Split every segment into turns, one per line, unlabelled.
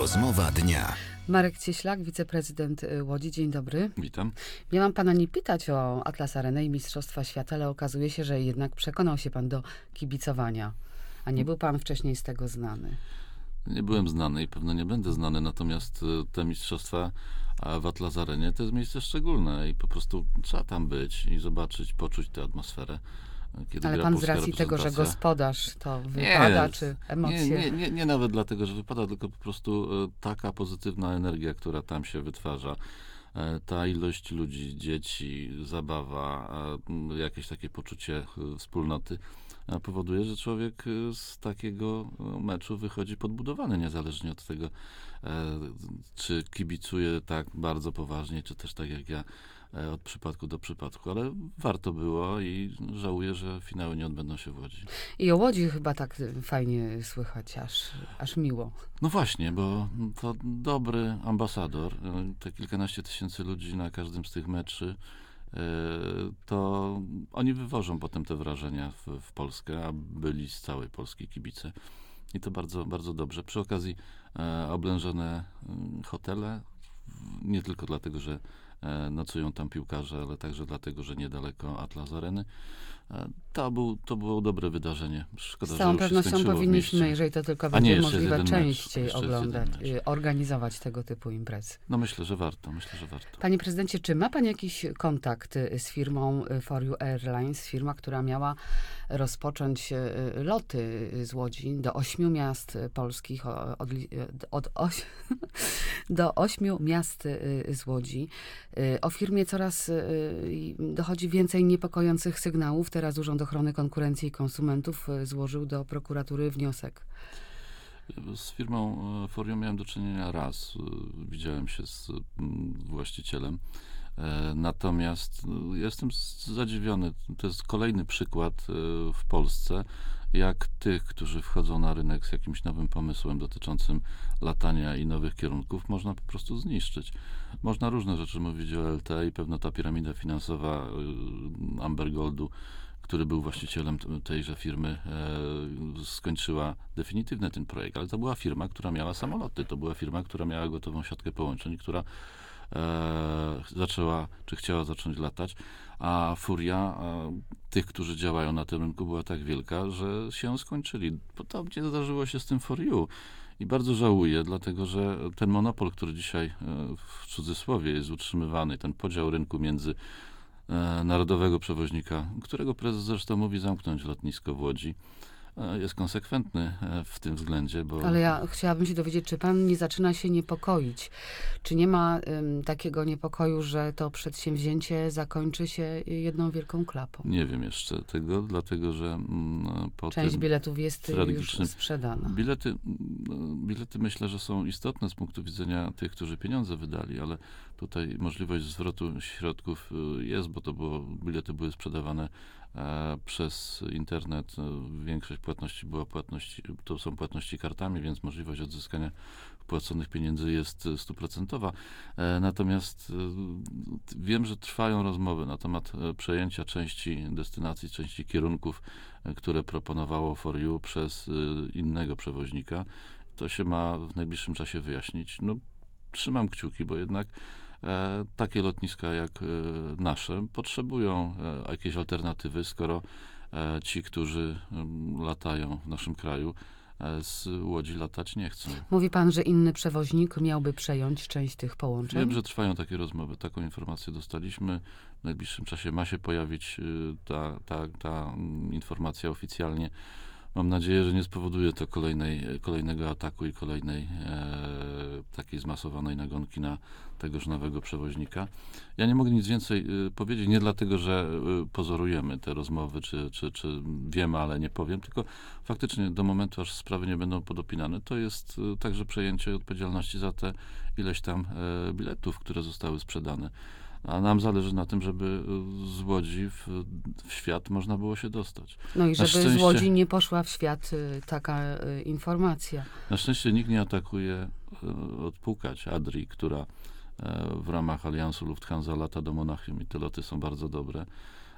Rozmowa dnia.
Marek Cieślak, wiceprezydent Łodzi. Dzień dobry.
Witam.
Miałam pana nie pytać o Atlas Arenę i Mistrzostwa Świata, ale okazuje się, że jednak przekonał się pan do kibicowania. A nie był pan wcześniej z tego znany.
Nie byłem znany i pewno nie będę znany, natomiast te mistrzostwa w Atlas Arenie to jest miejsce szczególne i po prostu trzeba tam być i zobaczyć, poczuć tę atmosferę. Kiedy
Ale
gra
pan z
polska
racji tego, że
reprezentacja.
gospodarz, to wypada, czy emocje?
Nie nawet dlatego, że wypada, tylko po prostu taka pozytywna energia, która tam się wytwarza. Ta ilość ludzi, dzieci, zabawa, jakieś takie poczucie wspólnoty powoduje, że człowiek z takiego meczu wychodzi podbudowany, niezależnie od tego, czy kibicuje tak bardzo poważnie, czy też tak jak ja, od przypadku do przypadku, ale warto było i żałuję, że finały nie odbędą się w Łodzi.
I o Łodzi chyba tak fajnie słychać, aż miło.
No właśnie, bo to dobry ambasador, te kilkanaście tysięcy ludzi na każdym z tych meczy, to oni wywożą potem te wrażenia w Polskę, a byli z całej Polski kibice. I to bardzo, bardzo dobrze. Przy okazji oblężone hotele, nie tylko dlatego, że nocują tam piłkarze, ale także dlatego, że niedaleko Atlas Areny. To było dobre wydarzenie. Szkoda,
Z całą
że już się
pewnością
skończyło w
powinniśmy,
mieście.
jeżeli to tylko
A nie,
będzie
jeszcze jest
możliwe,
jeden mecz.
częściej
Jeszcze jest
oglądać,
jeden mecz.
organizować tego typu imprezy.
No myślę, że warto.
Panie prezydencie, czy ma pan jakiś kontakt z firmą For You Airlines, firma, która miała rozpocząć loty z Łodzi do 8 miast polskich, do 8 miast z Łodzi. O firmie coraz dochodzi więcej niepokojących sygnałów. Teraz Urząd Ochrony Konkurencji i Konsumentów złożył do prokuratury wniosek.
Z firmą For You miałem do czynienia raz. Widziałem się z właścicielem. Natomiast jestem zadziwiony. To jest kolejny przykład w Polsce, jak tych, którzy wchodzą na rynek z jakimś nowym pomysłem dotyczącym latania i nowych kierunków, można po prostu zniszczyć. Można różne rzeczy mówić o LT i pewno ta piramida finansowa Amber Goldu, który był właścicielem tejże firmy, skończyła definitywnie ten projekt. Ale to była firma, która miała samoloty. To była firma, która miała gotową siatkę połączeń, która zaczęła, czy chciała zacząć latać, a furia tych, którzy działają na tym rynku, była tak wielka, że się skończyli. Podobnie zdarzyło się z tym For You. I bardzo żałuję, dlatego że ten monopol, który dzisiaj w cudzysłowie jest utrzymywany, ten podział rynku między narodowego przewoźnika, którego prezes zresztą mówi zamknąć lotnisko w Łodzi, jest konsekwentny w tym względzie, bo...
Ale ja chciałabym się dowiedzieć, czy pan nie zaczyna się niepokoić? Czy nie ma takiego niepokoju, że to przedsięwzięcie zakończy się jedną wielką klapą?
Nie wiem jeszcze tego, dlatego że po
Część
tym
biletów jest już
strategicznym...
sprzedana.
Bilety myślę, że są istotne z punktu widzenia tych, którzy pieniądze wydali, ale tutaj możliwość zwrotu środków jest, bo bilety były sprzedawane przez internet. Większość płatności to są płatności kartami, więc możliwość odzyskania wpłaconych pieniędzy jest 100%. Natomiast wiem, że trwają rozmowy na temat przejęcia części destynacji, części kierunków, które proponowało For You przez innego przewoźnika. To się ma w najbliższym czasie wyjaśnić. No, trzymam kciuki, bo jednak takie lotniska jak nasze potrzebują jakiejś alternatywy, skoro ci, którzy latają w naszym kraju, z Łodzi latać nie chcą.
Mówi pan, że inny przewoźnik miałby przejąć część tych połączeń?
Wiem, że trwają takie rozmowy. Taką informację dostaliśmy. W najbliższym czasie ma się pojawić ta informacja oficjalnie. Mam nadzieję, że nie spowoduje to kolejnego ataku i kolejnej takiej zmasowanej nagonki na tegoż nowego przewoźnika. Ja nie mogę nic więcej powiedzieć, nie dlatego, że pozorujemy te rozmowy, czy wiemy, ale nie powiem, tylko faktycznie do momentu, aż sprawy nie będą podopinane, to jest także przejęcie odpowiedzialności za te ileś tam biletów, które zostały sprzedane. A nam zależy na tym, żeby z Łodzi w świat można było się dostać.
No i żeby z Łodzi nie poszła w świat taka informacja.
Na szczęście nikt nie atakuje odpukać Adrii, która w ramach aliansu Lufthansa lata do Monachium i te loty są bardzo dobre.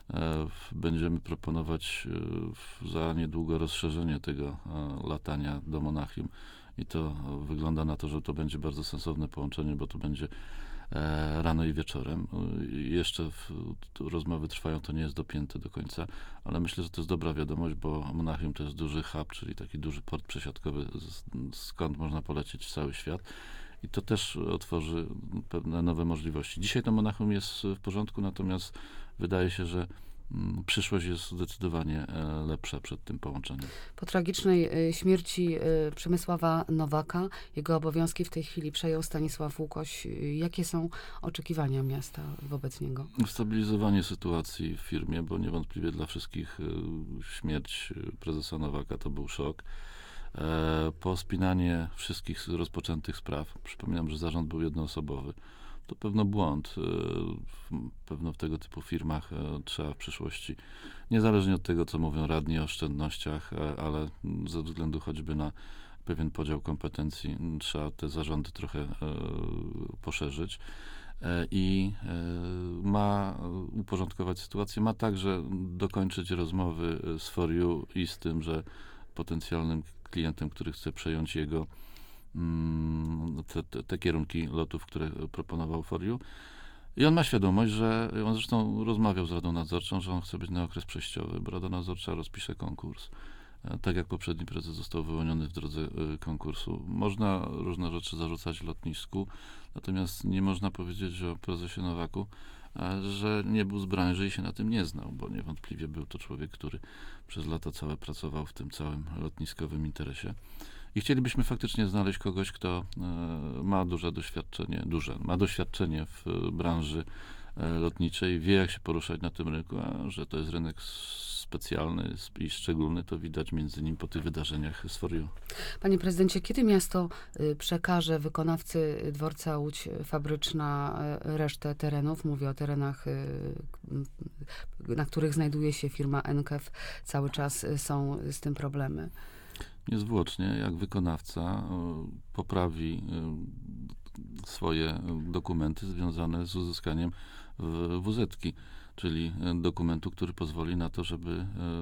Będziemy proponować za niedługo rozszerzenie tego latania do Monachium i to wygląda na to, że to będzie bardzo sensowne połączenie, bo to będzie rano i wieczorem. Jeszcze rozmowy trwają, to nie jest dopięte do końca, ale myślę, że to jest dobra wiadomość, bo Monachium to jest duży hub, czyli taki duży port przesiadkowy, skąd można polecieć w cały świat. I to też otworzy pewne nowe możliwości. Dzisiaj to Monachium jest w porządku, natomiast wydaje się, że przyszłość jest zdecydowanie lepsza przed tym połączeniem.
Po tragicznej śmierci Przemysława Nowaka, jego obowiązki w tej chwili przejął Stanisław Łukoś. Jakie są oczekiwania miasta wobec niego?
Stabilizowanie sytuacji w firmie, bo niewątpliwie dla wszystkich śmierć prezesa Nowaka to był szok. Pospinanie wszystkich rozpoczętych spraw. Przypominam, że zarząd był jednoosobowy. To pewno błąd. Pewno w tego typu firmach trzeba w przyszłości, niezależnie od tego, co mówią radni o oszczędnościach, ale ze względu choćby na pewien podział kompetencji, trzeba te zarządy trochę poszerzyć. I ma uporządkować sytuację, ma także dokończyć rozmowy z For You i z tym, że potencjalnym klientem, który chce przejąć jego te kierunki lotów, które proponował For You. I on ma świadomość, że on zresztą rozmawiał z Radą Nadzorczą, że on chce być na okres przejściowy, bo Rada Nadzorcza rozpisze konkurs. Tak jak poprzedni prezes został wyłoniony w drodze konkursu. Można różne rzeczy zarzucać lotnisku, natomiast nie można powiedzieć o prezesie Nowaku, że nie był z branży i się na tym nie znał, bo niewątpliwie był to człowiek, który przez lata całe pracował w tym całym lotniskowym interesie. I chcielibyśmy faktycznie znaleźć kogoś, kto ma ma doświadczenie w branży lotniczej, wie jak się poruszać na tym rynku, a że to jest rynek specjalny i szczególny, to widać między innymi po tych wydarzeniach z For You. Panie
prezydencie, kiedy miasto przekaże wykonawcy dworca Łódź Fabryczna resztę terenów? Mówię o terenach, na których znajduje się firma NKF. Cały czas są z tym problemy.
Niezwłocznie, jak wykonawca poprawi swoje dokumenty związane z uzyskaniem WZ-ki, czyli dokumentu, który pozwoli na to, żeby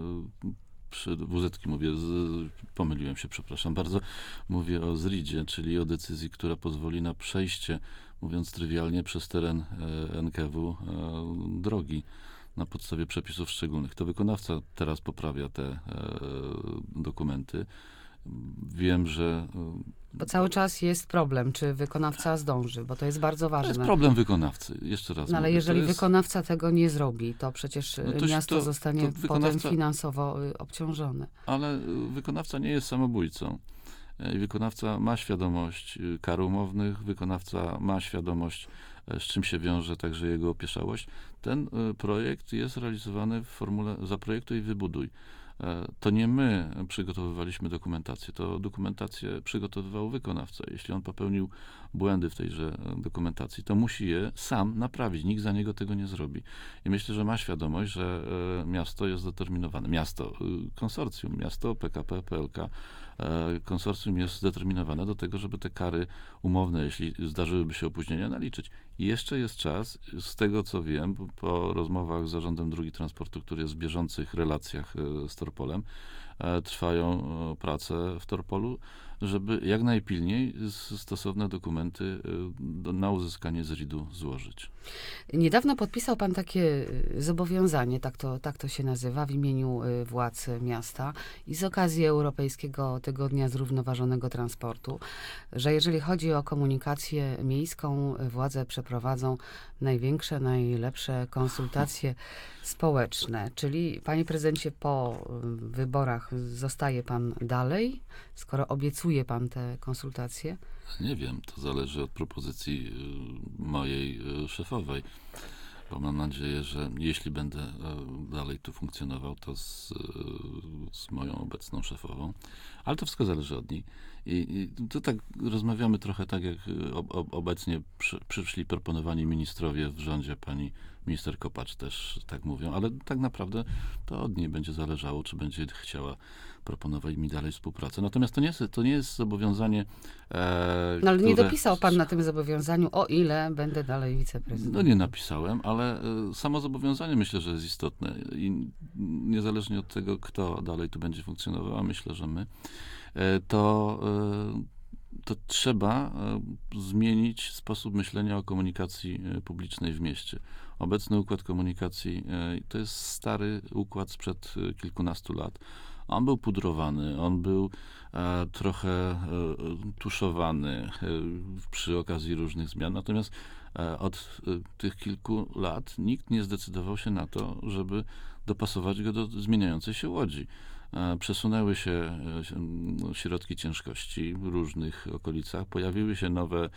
WZ-ki mówię, pomyliłem się, przepraszam bardzo, mówię o ZRID-zie, czyli o decyzji, która pozwoli na przejście, mówiąc trywialnie, przez teren NKW drogi na podstawie przepisów szczególnych. To wykonawca teraz poprawia te dokumenty. Wiem, że...
Bo cały czas jest problem, czy wykonawca zdąży, bo to jest bardzo ważne.
To jest problem wykonawcy, jeszcze raz
No, ale
mówię,
jeżeli wykonawca tego nie zrobi, to przecież miasto zostanie potem finansowo obciążone.
Ale wykonawca nie jest samobójcą. I wykonawca ma świadomość kar umownych, wykonawca ma świadomość, z czym się wiąże także jego opieszałość. Ten projekt jest realizowany w formule zaprojektuj i wybuduj. To nie my przygotowywaliśmy dokumentację, to dokumentację przygotowywał wykonawca. Jeśli on popełnił błędy w tejże dokumentacji, to musi je sam naprawić. Nikt za niego tego nie zrobi. I myślę, że ma świadomość, że miasto jest zdeterminowane. Konsorcjum, miasto PKP, PLK, konsorcjum jest zdeterminowane do tego, żeby te kary umowne, jeśli zdarzyłyby się opóźnienia, naliczyć. I jeszcze jest czas, z tego co wiem, po rozmowach z Zarządem Dróg Transportu, który jest w bieżących relacjach z Torpolem, trwają prace w Torpolu, żeby jak najpilniej stosowne dokumenty na uzyskanie ZRID-u złożyć.
Niedawno podpisał pan takie zobowiązanie, tak to się nazywa, w imieniu władz miasta i z okazji Europejskiego Tygodnia Zrównoważonego Transportu, że jeżeli chodzi o komunikację miejską, władze przeprowadzą największe, najlepsze konsultacje społeczne. Czyli, panie prezydencie, po wyborach zostaje pan dalej, skoro obiecuje pan te konsultacje?
Nie wiem, to zależy od propozycji mojej szefowej, bo mam nadzieję, że jeśli będę dalej tu funkcjonował, to z moją obecną szefową, ale to wszystko zależy od niej. I to tak rozmawiamy trochę tak, jak obecnie przyszli proponowani ministrowie w rządzie pani minister Kopacz też tak mówią, ale tak naprawdę to od niej będzie zależało, czy będzie chciała proponować mi dalej współpracę. Natomiast to nie jest zobowiązanie,
No ale nie
które...
dopisał pan na tym zobowiązaniu, o ile będę dalej
No
wiceprezydentem.
nie napisałem, ale samo zobowiązanie myślę, że jest istotne i niezależnie od tego, kto dalej tu będzie funkcjonował, a myślę, że my, to, to trzeba zmienić sposób myślenia o komunikacji publicznej w mieście. Obecny układ komunikacji to jest stary układ sprzed kilkunastu lat. On był pudrowany, on był trochę tuszowany przy okazji różnych zmian, natomiast od tych kilku lat nikt nie zdecydował się na to, żeby dopasować go do zmieniającej się Łodzi. Przesunęły się środki ciężkości w różnych okolicach, pojawiły się nowe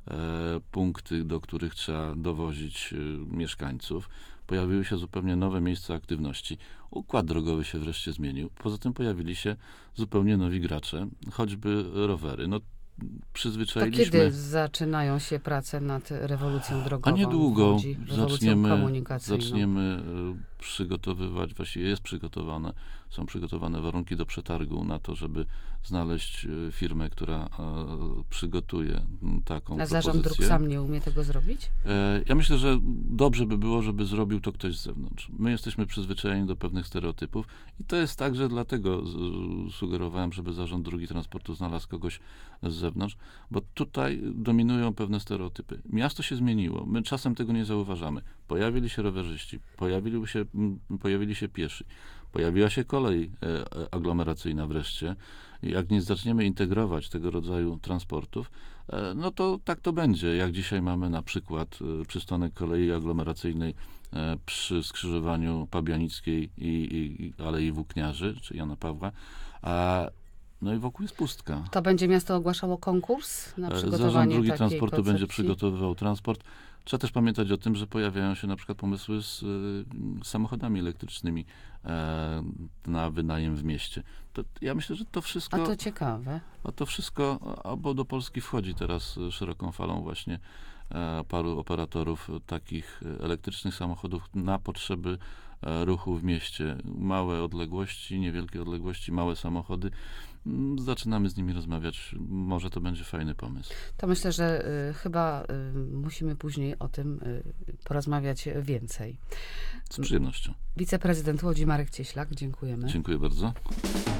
punkty, do których trzeba dowozić mieszkańców. Pojawiły się zupełnie nowe miejsca aktywności. Układ drogowy się wreszcie zmienił. Poza tym pojawili się zupełnie nowi gracze, choćby rowery. No,
To
przyzwyczailiśmy...
kiedy zaczynają się prace nad rewolucją drogową
A niedługo
w Łodzi, rewolucją komunikacyjną?
zaczniemy przygotowywać, właściwie są przygotowane warunki do przetargu na to, żeby znaleźć firmę, która przygotuje taką
A Zarząd Dróg
propozycję.
sam nie umie tego zrobić?
Ja myślę, że dobrze by było, żeby zrobił to ktoś z zewnątrz. My jesteśmy przyzwyczajeni do pewnych stereotypów i to jest także dlatego sugerowałem, żeby Zarząd Dróg i Transportu znalazł kogoś z zewnątrz, bo tutaj dominują pewne stereotypy. Miasto się zmieniło, my czasem tego nie zauważamy. Pojawili się rowerzyści, pojawili się piesi, pojawiła się kolej aglomeracyjna wreszcie. Jak nie zaczniemy integrować tego rodzaju transportów, no to tak to będzie. Jak dzisiaj mamy na przykład przystanek kolei aglomeracyjnej przy skrzyżowaniu Pabianickiej i Alei Włókniarzy, czy Jana Pawła, no i wokół jest pustka.
To będzie miasto ogłaszało konkurs na
Zarząd
przygotowanie
Dróg i
takiej
Transportu będzie
koncepcji?
przygotowywał transport. Trzeba też pamiętać o tym, że pojawiają się na przykład pomysły z samochodami elektrycznymi na wynajem w mieście. To ja myślę, że to wszystko...
A to ciekawe.
Bo do Polski wchodzi teraz szeroką falą właśnie paru operatorów takich elektrycznych samochodów na potrzeby ruchu w mieście. Małe odległości, niewielkie odległości, małe samochody. Zaczynamy z nimi rozmawiać. Może to będzie fajny pomysł.
To myślę, że chyba musimy później o tym porozmawiać więcej.
Z przyjemnością.
Wiceprezydent Łodzi Marek Cieślak, dziękujemy.
Dziękuję bardzo.